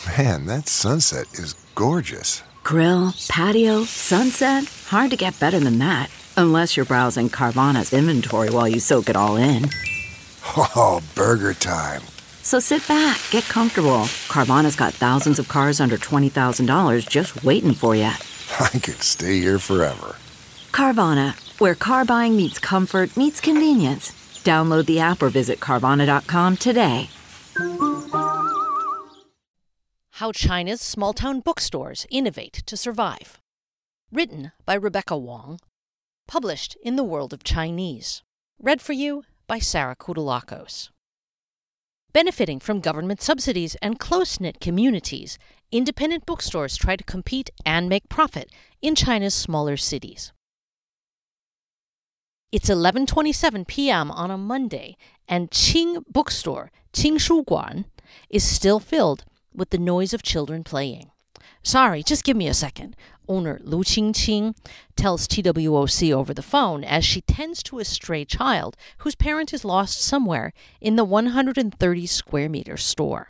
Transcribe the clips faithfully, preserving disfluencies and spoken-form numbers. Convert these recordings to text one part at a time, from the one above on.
Man, that sunset is gorgeous. Grill, patio, sunset. Hard to get better than that. Unless you're browsing Carvana's inventory while you soak it all in. Oh, burger time. So sit back, get comfortable. Carvana's got thousands of cars under twenty thousand dollars just waiting for you. I could stay here forever. Carvana, where car buying meets comfort, meets convenience. Download the app or visit Carvana dot com today. How China's Small-Town Bookstores Innovate to Survive. Written by Rebecca Wong. Published in The World of Chinese. Read for you by Sarah Koudelakos. Benefiting from government subsidies and close-knit communities, independent bookstores try to compete and make profit in China's smaller cities. It's eleven twenty-seven p.m. on a Monday, and Qing Bookstore, Qing Shuguan, is still filled with the noise of children playing. Sorry, just give me a second. Owner Lu Qingqing tells T W O C over the phone as she tends to a stray child whose parent is lost somewhere in the one hundred thirty square meter store.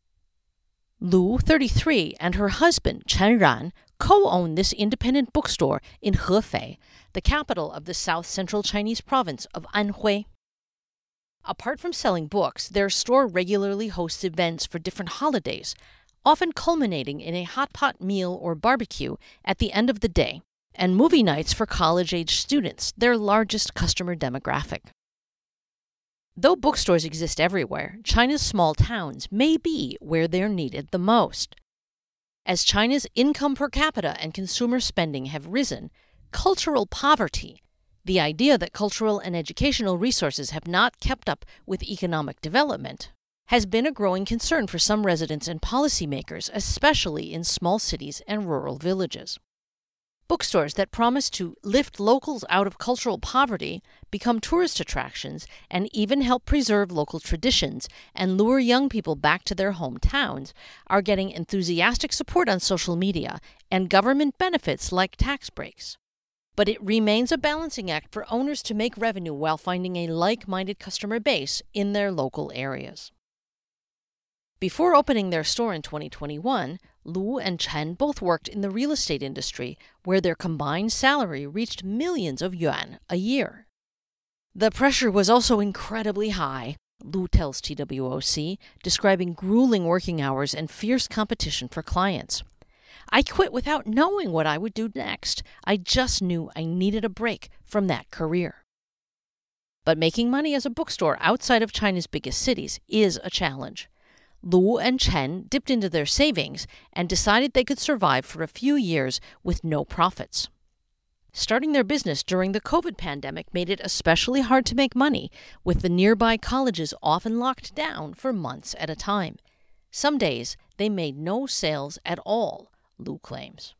Lu, thirty-three, and her husband, Chen Ran, co-own this independent bookstore in Hefei, the capital of the south-central Chinese province of Anhui. Apart from selling books, their store regularly hosts events for different holidays, often culminating in a hot pot meal or barbecue at the end of the day, and movie nights for college-age students, their largest customer demographic. Though bookstores exist everywhere, China's small towns may be where they're needed the most. As China's income per capita and consumer spending have risen, cultural poverty, the idea that cultural and educational resources have not kept up with economic development, has been a growing concern for some residents and policymakers, especially in small cities and rural villages. Bookstores that promise to lift locals out of cultural poverty, become tourist attractions, and even help preserve local traditions and lure young people back to their hometowns are getting enthusiastic support on social media and government benefits like tax breaks. But it remains a balancing act for owners to make revenue while finding a like-minded customer base in their local areas. Before opening their store in twenty twenty-one, Lu and Chen both worked in the real estate industry, where their combined salary reached millions of yuan a year. The pressure was also incredibly high, Lu tells T W O C, describing grueling working hours and fierce competition for clients. I quit without knowing what I would do next. I just knew I needed a break from that career. But making money as a bookstore outside of China's biggest cities is a challenge. Lu and Chen dipped into their savings and decided they could survive for a few years with no profits. Starting their business during the COVID pandemic made it especially hard to make money, with the nearby colleges often locked down for months at a time. Some days they made no sales at all, Lu claims.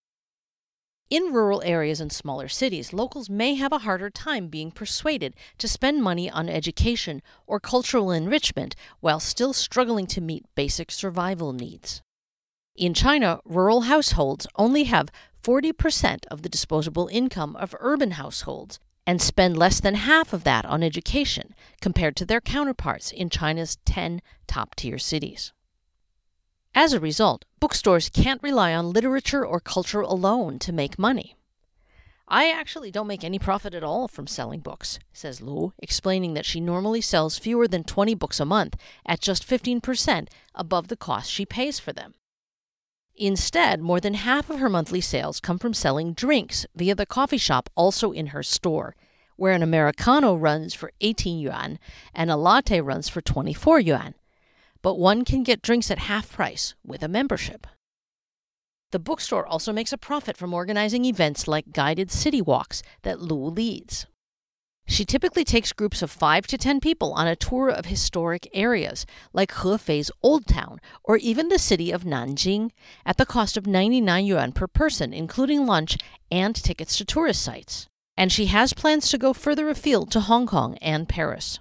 In rural areas and smaller cities, locals may have a harder time being persuaded to spend money on education or cultural enrichment while still struggling to meet basic survival needs. In China, rural households only have forty percent of the disposable income of urban households and spend less than half of that on education compared to their counterparts in China's ten top-tier cities. As a result, bookstores can't rely on literature or culture alone to make money. I actually don't make any profit at all from selling books, says Lu, explaining that she normally sells fewer than twenty books a month at just fifteen percent above the cost she pays for them. Instead, more than half of her monthly sales come from selling drinks via the coffee shop also in her store, where an Americano runs for eighteen yuan and a latte runs for twenty-four yuan. But one can get drinks at half price with a membership. The bookstore also makes a profit from organizing events like guided city walks that Lu leads. She typically takes groups of five to ten people on a tour of historic areas like Hefei's Old Town or even the city of Nanjing at the cost of ninety-nine yuan per person, including lunch and tickets to tourist sites. And she has plans to go further afield to Hong Kong and Paris.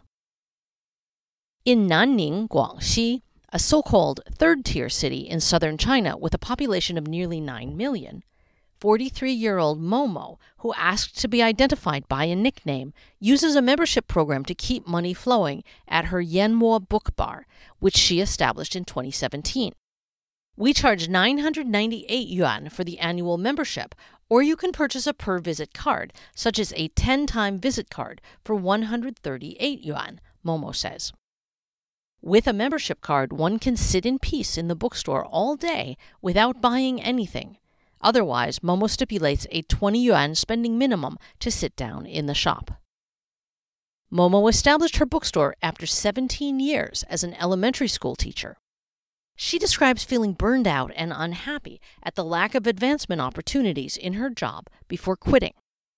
In Nanning, Guangxi, a so-called third-tier city in southern China with a population of nearly nine million, forty-three-year-old Momo, who asked to be identified by a nickname, uses a membership program to keep money flowing at her Yanmo Book Bar, which she established in twenty seventeen. We charge nine hundred ninety-eight yuan for the annual membership, or you can purchase a per-visit card, such as a ten-time visit card for one hundred thirty-eight yuan, Momo says. With a membership card, one can sit in peace in the bookstore all day without buying anything. Otherwise, Momo stipulates a twenty yuan spending minimum to sit down in the shop. Momo established her bookstore after seventeen years as an elementary school teacher. She describes feeling burned out and unhappy at the lack of advancement opportunities in her job before quitting.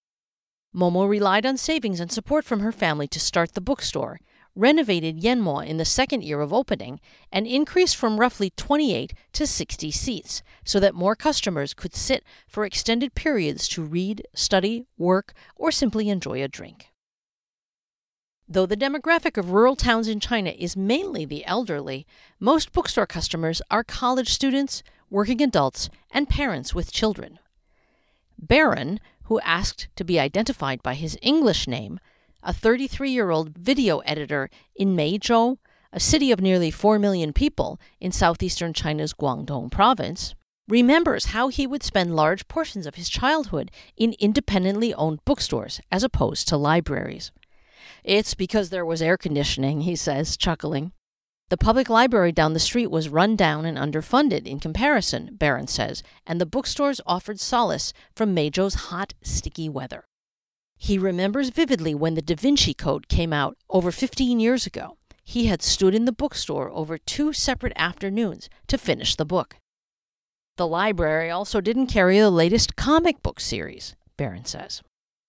Momo relied on savings and support from her family to start the bookstore, renovated Yanmo in the second year of opening, and increased from roughly twenty-eight to sixty seats so that more customers could sit for extended periods to read, study, work, or simply enjoy a drink. Though the demographic of rural towns in China is mainly the elderly, most bookstore customers are college students, working adults, and parents with children. Baron, who asked to be identified by his English name, a thirty-three-year-old video editor in Meizhou, a city of nearly four million people in southeastern China's Guangdong province, remembers how he would spend large portions of his childhood in independently owned bookstores as opposed to libraries. It's because there was air conditioning, he says, chuckling. The public library down the street was run down and underfunded in comparison, Baron says, and the bookstores offered solace from Meizhou's hot, sticky weather. He remembers vividly when the Da Vinci Code came out over fifteen years ago. He had stood in the bookstore over two separate afternoons to finish the book. The library also didn't carry the latest comic book series, Baron says.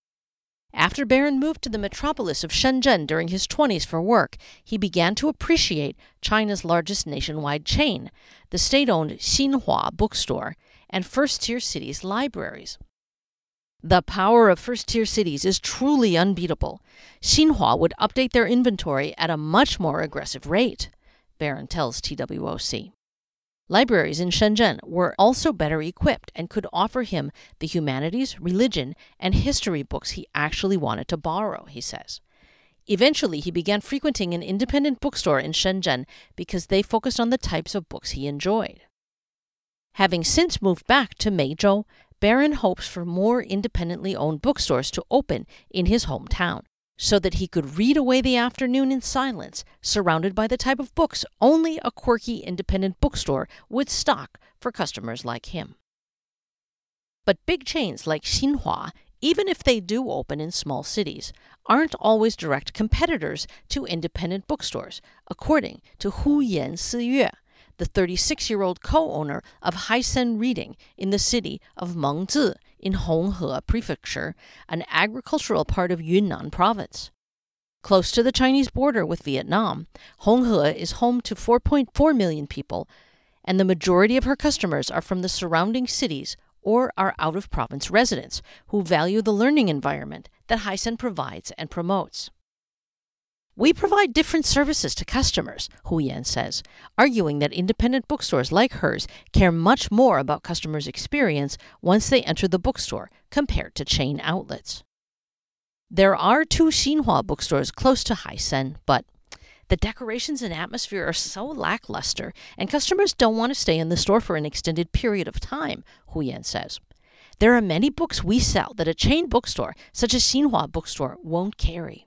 After Baron moved to the metropolis of Shenzhen during his twenties for work, he began to appreciate China's largest nationwide chain, the state-owned Xinhua bookstore, and first-tier cities' libraries. The power of first-tier cities is truly unbeatable. Xinhua would update their inventory at a much more aggressive rate, Baron tells T W O C. Libraries in Shenzhen were also better equipped and could offer him the humanities, religion, and history books he actually wanted to borrow, he says. Eventually, he began frequenting an independent bookstore in Shenzhen because they focused on the types of books he enjoyed. Having since moved back to Meizhou, Baron hopes for more independently owned bookstores to open in his hometown, so that he could read away the afternoon in silence, surrounded by the type of books only a quirky independent bookstore would stock for customers like him. But big chains like Xinhua, even if they do open in small cities, aren't always direct competitors to independent bookstores, according to Huyan Siyue, the thirty-six-year-old co-owner of Haisen Reading in the city of Mengzi in Honghe Prefecture, an agricultural part of Yunnan province. Close to the Chinese border with Vietnam, Honghe is home to four point four million people, and the majority of her customers are from the surrounding cities or are out-of-province residents who value the learning environment that Haisen provides and promotes. We provide different services to customers, Huyan says, arguing that independent bookstores like hers care much more about customers' experience once they enter the bookstore compared to chain outlets. There are two Xinhua bookstores close to Haisen, but the decorations and atmosphere are so lackluster, and customers don't want to stay in the store for an extended period of time, Huyan says. There are many books we sell that a chain bookstore, such as Xinhua bookstore, won't carry.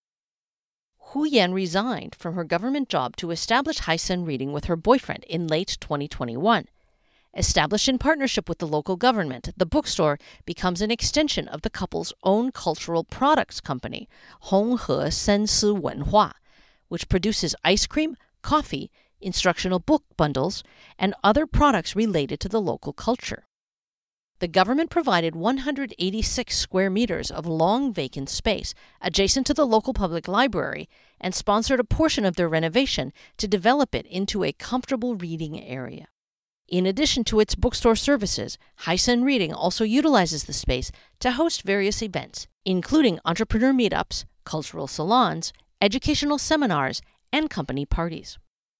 Huyan resigned from her government job to establish Haisen Reading with her boyfriend in late twenty twenty-one. Established in partnership with the local government, the bookstore becomes an extension of the couple's own cultural products company, Honghe Sensi Wenhua, which produces ice cream, coffee, instructional book bundles, and other products related to the local culture. The government provided one hundred eighty-six square meters of long vacant space adjacent to the local public library and sponsored a portion of their renovation to develop it into a comfortable reading area. In addition to its bookstore services, Haisen Reading also utilizes the space to host various events, including entrepreneur meetups, cultural salons, educational seminars, and company parties.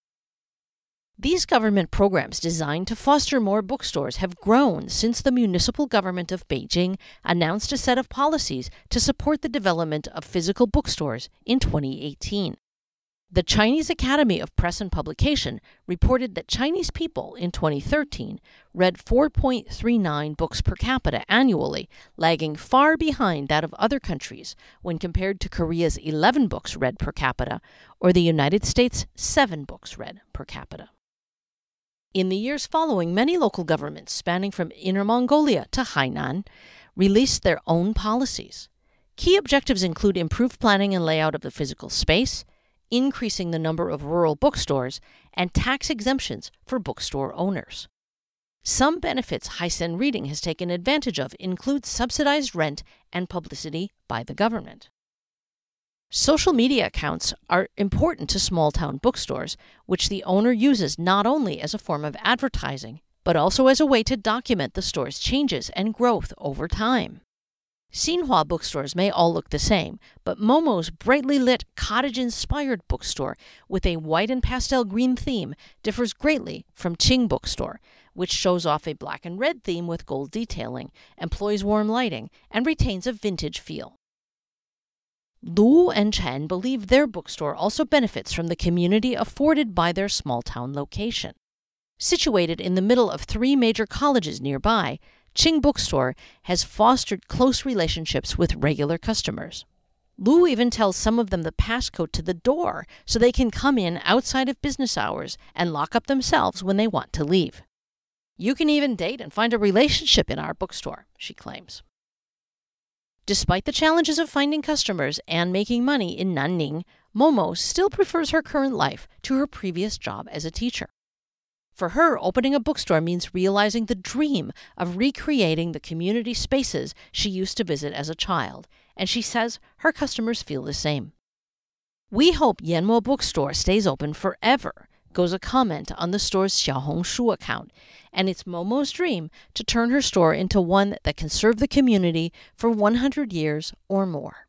These government programs designed to foster more bookstores have grown since the municipal government of Beijing announced a set of policies to support the development of physical bookstores in twenty eighteen. The Chinese Academy of Press and Publication reported that Chinese people in twenty thirteen read four point three nine books per capita annually, lagging far behind that of other countries when compared to Korea's eleven books read per capita or the United States' seven books read per capita. In the years following, many local governments, spanning from Inner Mongolia to Hainan, released their own policies. Key objectives include improved planning and layout of the physical space, increasing the number of rural bookstores, and tax exemptions for bookstore owners. Some benefits Haisen Reading has taken advantage of include subsidized rent and publicity by the government. Social media accounts are important to small-town bookstores, which the owner uses not only as a form of advertising, but also as a way to document the store's changes and growth over time. Xinhua bookstores may all look the same, but Momo's brightly lit, cottage-inspired bookstore with a white and pastel green theme differs greatly from Qing Bookstore, which shows off a black and red theme with gold detailing, employs warm lighting, and retains a vintage feel. Lu and Chen believe their bookstore also benefits from the community afforded by their small-town location. Situated in the middle of three major colleges nearby, Qing Bookstore has fostered close relationships with regular customers. Lu even tells some of them the passcode to the door so they can come in outside of business hours and lock up themselves when they want to leave. You can even date and find a relationship in our bookstore, she claims. Despite the challenges of finding customers and making money in Nanning, Momo still prefers her current life to her previous job as a teacher. For her, opening a bookstore means realizing the dream of recreating the community spaces she used to visit as a child, and she says her customers feel the same. We hope Yanmo Bookstore stays open forever, goes a comment on the store's Xiaohongshu account, and it's Momo's dream to turn her store into one that can serve the community for one hundred years or more.